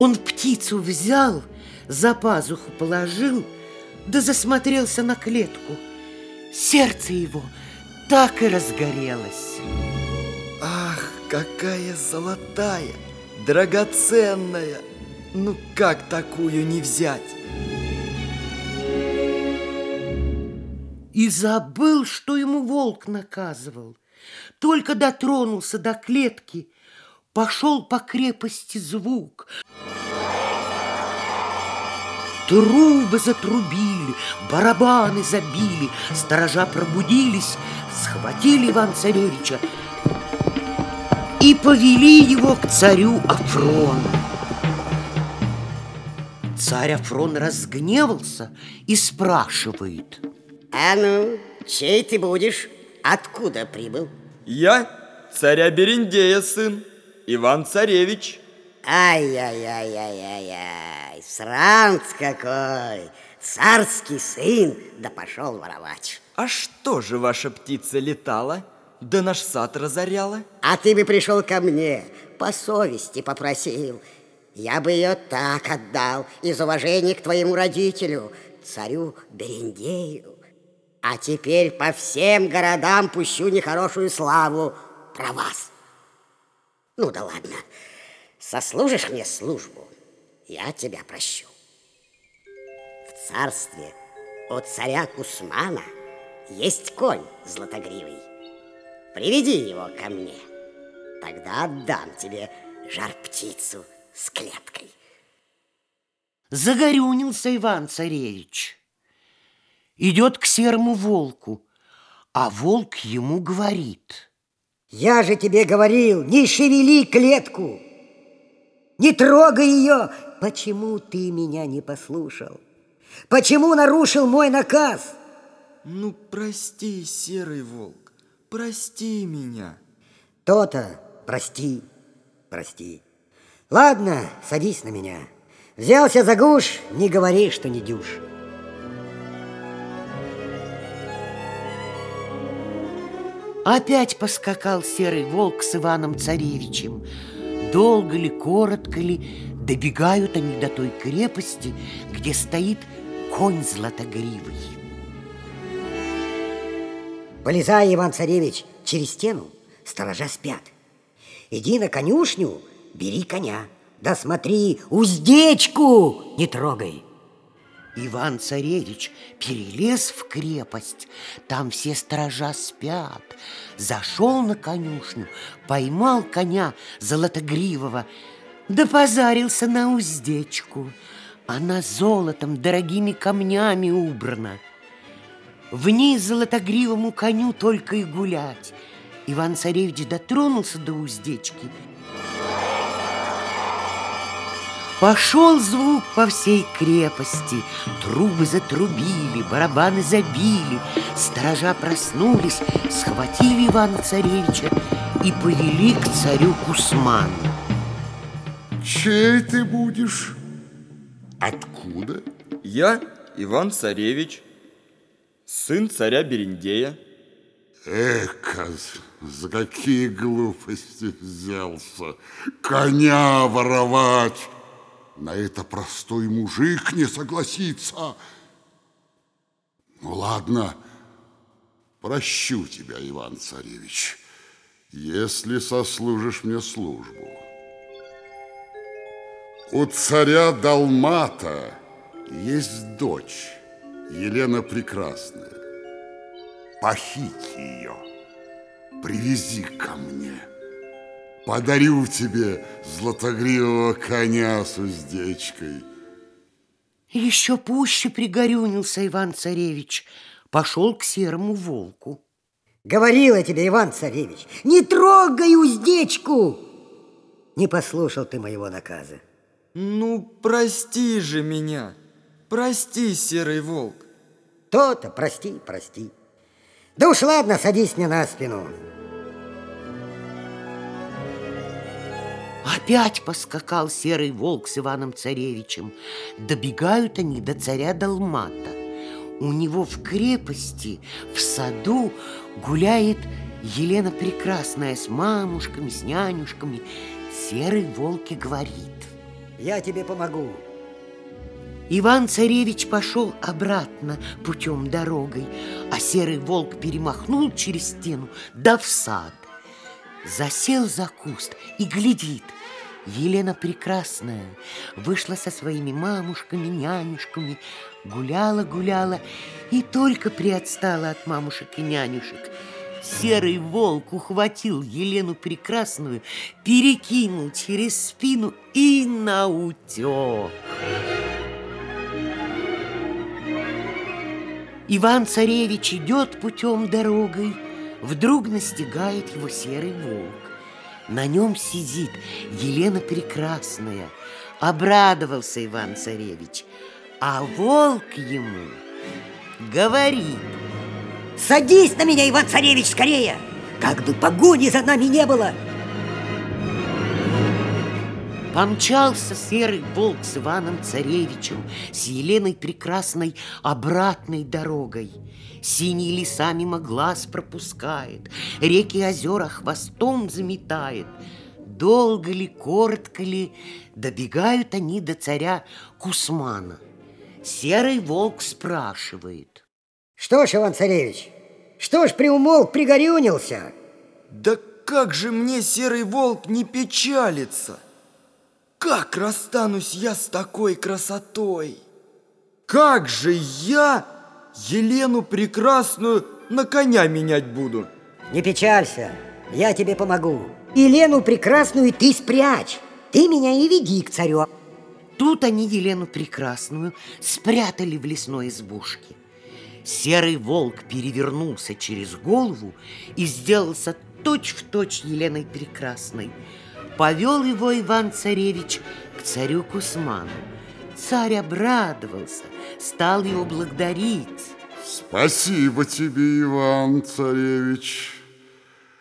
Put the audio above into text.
Он птицу взял, за пазуху положил, да засмотрелся на клетку. Сердце его так и разгорелось. Ах, какая золотая, драгоценная! Ну как такую не взять? И забыл, что ему волк наказывал. Только дотронулся до клетки, пошел по крепости звук. Трубы затрубили, барабаны забили, сторожа пробудились, схватили Ивана-Царевича и повели его к царю Афрону. Царь Афрон разгневался и спрашивает: «А ну, чей ты будешь? Откуда прибыл?» Я царя Берендея сын, Иван-Царевич. Ай-яй-яй-яй-яй-яй, сранц какой, царский сын, да пошел воровать. А что же ваша птица летала, да наш сад разоряла? А ты бы пришел ко мне, по совести попросил. Я бы ее так отдал, из уважения к твоему родителю, царю Берендею. А теперь по всем городам пущу нехорошую славу про вас. Ну да ладно, сослужишь мне службу, я тебя прощу. В царстве у царя Кусмана есть конь златогривый. Приведи его ко мне, тогда отдам тебе жар-птицу с клеткой. Загорюнился Иван-Царевич. Идет к серому волку, а волк ему говорит: я же тебе говорил, не шевели клетку, не трогай ее. Почему ты меня не послушал? Почему нарушил мой наказ? Ну, прости, серый волк, прости меня. То-то, прости, прости. Ладно, садись на меня. Взялся за гуш, не говори, что не дюж. Опять поскакал серый волк с Иваном-Царевичем. Долго ли, коротко ли, добегают они до той крепости, где стоит конь златогривый. Полезай, Иван-Царевич, через стену, сторожа спят. Иди на конюшню, бери коня. Да смотри, уздечку не трогай. Иван-Царевич перелез в крепость, там все сторожа спят. Зашел на конюшню, поймал коня золотогривого, да позарился на уздечку. Она золотом, дорогими камнями убрана. Вниз золотогривому коню только и гулять. Иван-Царевич дотронулся до уздечки. Пошел звук по всей крепости, трубы затрубили, барабаны забили, сторожа проснулись, схватили Ивана-Царевича и повели к царю Кусману. Чей ты будешь? Откуда? Я Иван-Царевич, сын царя Берендея. Эка, за какие глупости взялся коня воровать! На это простой мужик не согласится. Ну ладно, прощу тебя, Иван-Царевич, если сослужишь мне службу. У царя Далмата есть дочь, Елена Прекрасная. Похити ее, привези ко мне. Подарю тебе златогривого коня с уздечкой. Еще пуще пригорюнился Иван-Царевич, пошел к серому волку. Говорил я тебе, Иван-Царевич, не трогай уздечку. Не послушал ты моего наказа. Ну, прости же меня, прости, серый волк. То-то, прости, прости. Да уж ладно, садись мне на спину. Опять поскакал серый волк с Иваном-Царевичем. Добегают они до царя Далмата. У него в крепости, в саду гуляет Елена Прекрасная с мамушками, с нянюшками. Серый волк и говорит: Я тебе помогу. Иван-царевич пошел обратно путем дорогой, а серый волк перемахнул через стену, да в сад. Засел за куст и глядит. Елена Прекрасная вышла со своими мамушками, нянюшками, гуляла и только приотстала от мамушек и нянюшек. Серый волк ухватил Елену Прекрасную, перекинул через спину и наутек. Иван-царевич идет путем дорогой, вдруг настигает его серый волк. На нем сидит Елена Прекрасная. Обрадовался Иван-царевич, а волк ему говорит: Садись на меня, Иван-царевич, скорее! Как бы погони за нами не было! Помчался серый волк с Иваном-царевичем, с Еленой Прекрасной обратной дорогой. Синие леса мимо глаз пропускает, реки и озера хвостом заметает. Долго ли, коротко ли, добегают они до царя Кусмана. Серый волк спрашивает: Что ж, Иван-царевич, что ж приумолк, пригорюнился? Да как же мне, серый волк, не печалиться? Как расстанусь я с такой красотой? Как же я Елену Прекрасную на коня менять буду? Не печалься, я тебе помогу. Елену Прекрасную ты спрячь, ты меня и веди к царю. Тут они Елену Прекрасную спрятали в лесной избушке. Серый волк перевернулся через голову и сделался точь-в-точь Еленой Прекрасной. Повел его Иван-царевич к царю Кусману. Царь обрадовался, стал его благодарить. Спасибо тебе, Иван-царевич.